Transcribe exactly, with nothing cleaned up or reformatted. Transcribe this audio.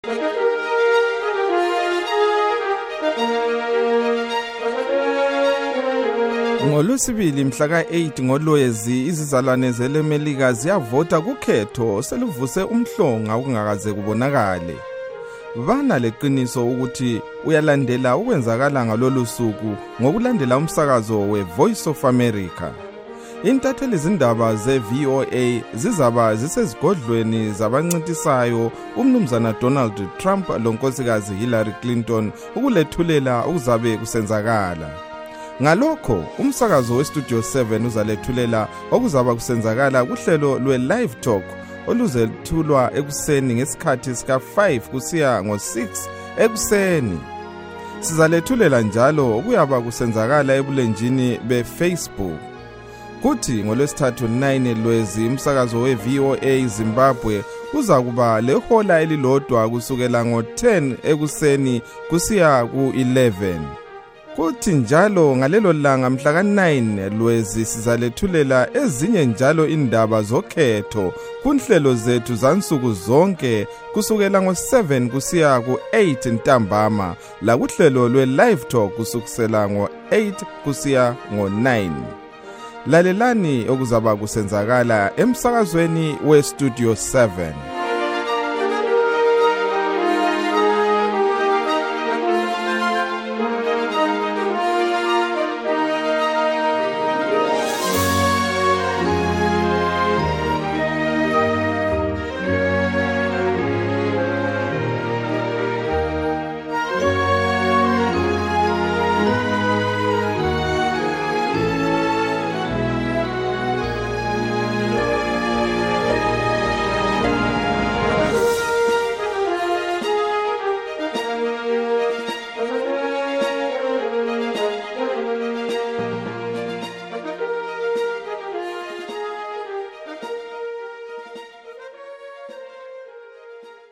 NgoLwesibili mhla ka eight ngoLwezi izizalwane zeleMelika ziyavota kukhetho seluvuse umhlonga okungakaze kubonakale. Bana leqiniso ukuthi uyalandela ukwenzakala ngalolu suku ngokulandela umsakazo weVoice of America. Intatheli izindaba ze-V O A zizaba zisezigodlweni zabancintisayo umnumzana Donald Trump lonkosikazi Hillary Clinton ukulethulela ukuzabe kusenzakala. Ngalokho umsakazo weStudio seven uzalethulela okuzaba kusenzakala kuhlelo lwe-Live Talk oluzethulwa ekuseni ngesikhathi sika five kusiya ngo six ekuseni. Sizalethulela njalo okuyaba kusenzakala ebulenjini beFacebook. Kuthi ngolwesithathu nine Lwezi umsakazo we-V O A Zimbabwe uzakuba lehola elilodwa kusukela ngo ten ekuseni kusiya ku eleven. Kuthi njalo ngalelo langa mhla ka nine Lwezi sizalethulela ezinye njalo indaba zokhetho kunhlelo zethu zansuku zonke kusukela ngo seven kusiya ku eight ntambama la kuhlelo lwe-Live Talk kusukela ngo eight kusiya ngo nine. Lalelani okuzaba kusenzakala emsakazweni weStudio seven.